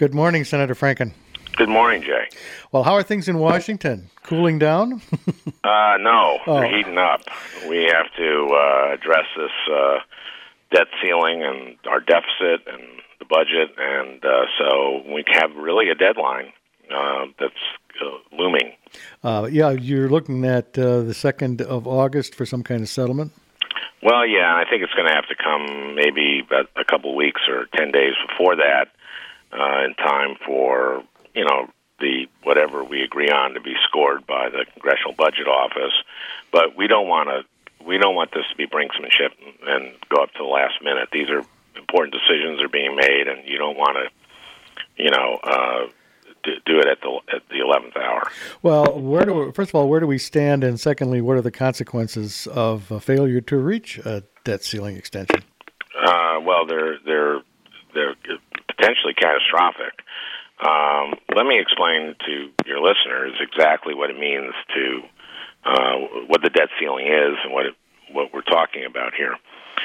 Good morning, Senator Franken. Good morning, Jay. Well, how are things in Washington? Cooling down? No, they're heating up. We have to address this debt ceiling and our deficit and the budget, and so we have really a deadline that's looming. You're looking at the 2nd of August for some kind of settlement? Well, yeah, I think it's going to have to come maybe about a couple of weeks or 10 days before that, in time for, the whatever we agree on to be scored by the Congressional Budget Office. But we don't want this to be brinksmanship and go up to the last minute. These are important decisions are being made, and you don't want to, do it at the 11th hour. Well, first of all, where do we stand, and secondly, what are the consequences of a failure to reach a debt ceiling extension? Well, they're potentially catastrophic. Let me explain to your listeners exactly what it means to what the debt ceiling is and what we're talking about here.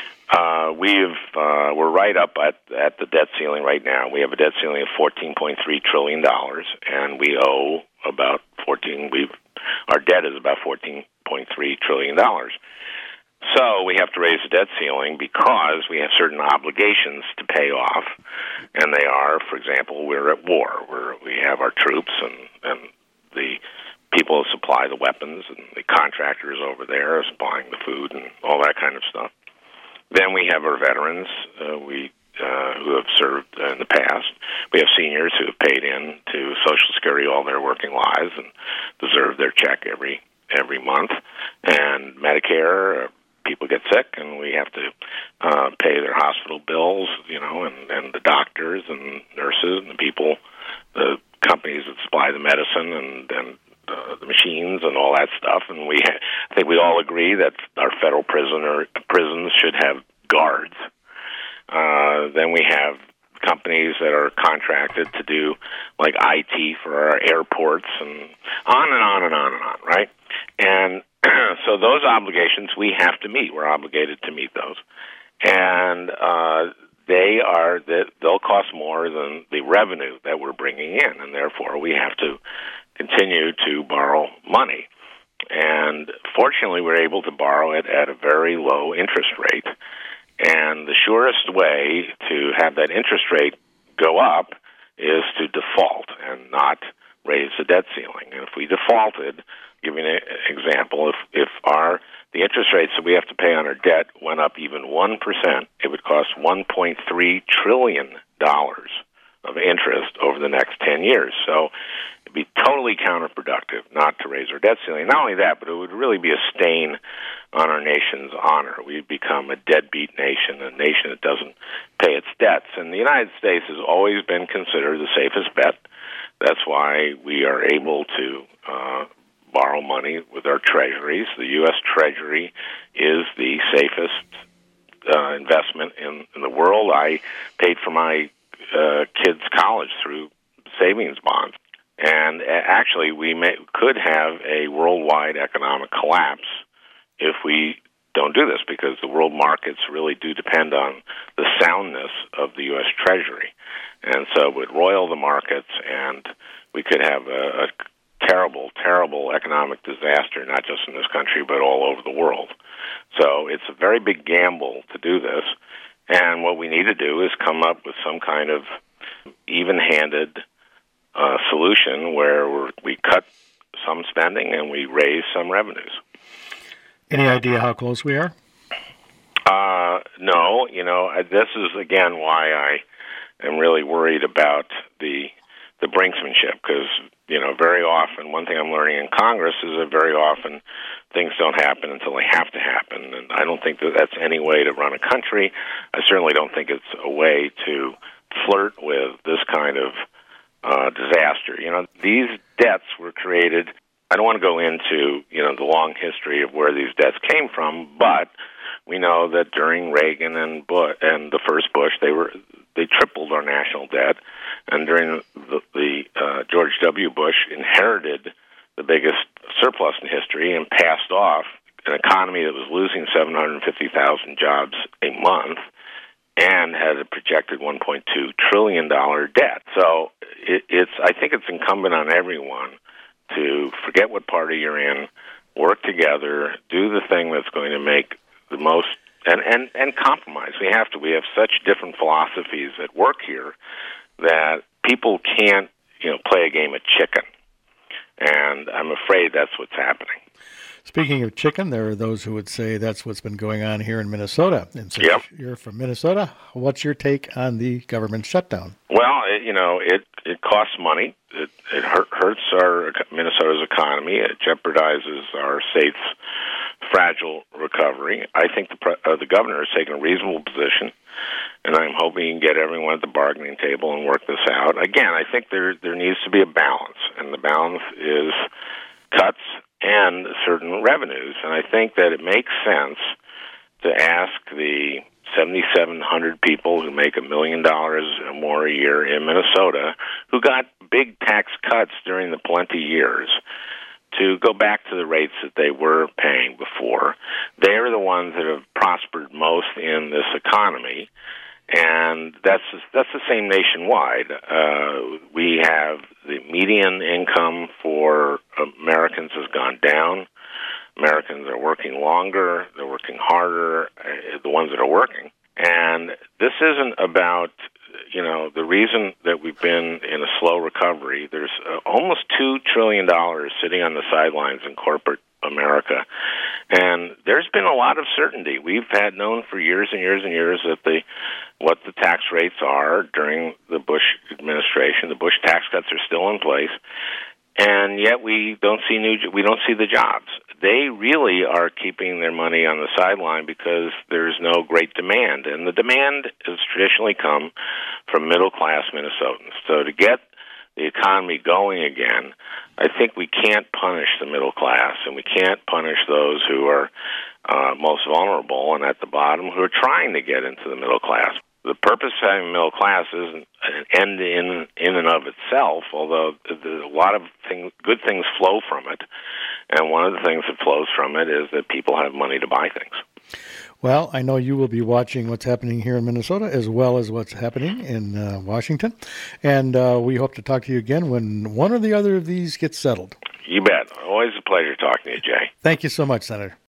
We're right up at the debt ceiling right now. We have a debt ceiling of $14.3 trillion, and we owe about our debt is about $14.3 trillion. So we have to raise the debt ceiling because we have certain obligations to pay off, and they are, for example, we're at war. We have our troops and the people who supply the weapons and the contractors over there supplying the food and all that kind of stuff. Then we have our veterans who have served in the past. We have seniors who have paid in to Social Security all their working lives and deserve their check every month. And Medicare, people get sick, and we have to pay their hospital bills, and the doctors and nurses and the people, the companies that supply the medicine and the machines and all that stuff. And I think we all agree that our federal prisons should have guards. Then we have companies that are contracted to do like IT for our airports and on and on and on and on, right? And so those obligations we have to meet. We're obligated to meet those. And they'll cost more than the revenue that we're bringing in, and therefore we have to continue to borrow money. And fortunately, we're able to borrow it at a very low interest rate. And the surest way to have that interest rate go up is to default and not raise the debt ceiling. And if we defaulted, give you an example, if the interest rates that we have to pay on our debt went up even 1%, it would cost $1.3 trillion of interest over the next 10 years. So it'd be totally counterproductive not to raise our debt ceiling. Not only that, but it would really be a stain on our nation's honor. We'd become a deadbeat nation, a nation that doesn't pay its debts. And the United States has always been considered the safest bet. That's why we are able to borrow money with our treasuries. The U.S. Treasury is the safest investment in the world. I paid for my kids' college through savings bonds. And actually, we could have a worldwide economic collapse if we don't do this, because the world markets really do depend on the soundness of the U.S. Treasury. And so it would roil the markets, and we could have a terrible, terrible economic disaster, not just in this country, but all over the world. So it's a very big gamble to do this. And what we need to do is come up with some kind of even-handed solution where we cut some spending and we raise some revenues. Any idea how close we are? No. This is, again, why I am really worried about the brinksmanship, because, very often, one thing I'm learning in Congress is that very often things don't happen until they have to happen, and I don't think that that's any way to run a country. I certainly don't think it's a way to flirt with this kind of disaster. These debts were created. I don't want to go into, the long history of where these debts came from, but we know that during Reagan and the first Bush, they tripled our national debt, and during the George W. Bush inherited the biggest surplus in history and passed off an economy that was losing 750,000 jobs a month and has a projected $1.2 trillion debt. So I think it's incumbent on everyone to forget what party you're in, work together, do the thing that's going to make the most, and compromise. We have to. We have such different philosophies at work here that people can't, play a game of chicken. And I'm afraid that's what's happening. Speaking of chicken, there are those who would say that's what's been going on here in Minnesota. And so you're from Minnesota. What's your take on the government shutdown? Well, it costs money. It hurts our Minnesota's economy. It jeopardizes our state's fragile recovery. I think the governor has taken a reasonable position, and I'm hoping he can get everyone at the bargaining table and work this out. Again, I think there needs to be a balance, and the balance is cuts and certain revenues. And I think that it makes sense to ask the 7,700 people who make $1 million or more a year in Minnesota, who got big tax cuts during the plenty years, to go back to the rates that they were paying before. They are the ones that have prospered most in this economy, and that's the same nationwide. We have the median income for Americans has gone down. Americans are working longer, they're working harder, the ones that are working. And this isn't about, the reason that we've been in a slow recovery. There's almost $2 trillion sitting on the sidelines in corporate America. And there's been a lot of certainty. We've had known for years and years and years that what the tax rates are during the Bush administration. The Bush tax cuts are still in place. And yet we don't see the jobs. They really are keeping their money on the sideline because there's no great demand. And the demand has traditionally come from middle-class Minnesotans. So to get the economy going again, I think we can't punish the middle class, and we can't punish those who are most vulnerable and at the bottom who are trying to get into the middle class. The purpose of having middle class isn't an end in and of itself, although a lot of good things flow from it. And one of the things that flows from it is that people have money to buy things. Well, I know you will be watching what's happening here in Minnesota as well as what's happening in Washington. And we hope to talk to you again when one or the other of these gets settled. You bet. Always a pleasure talking to you, Jay. Thank you so much, Senator.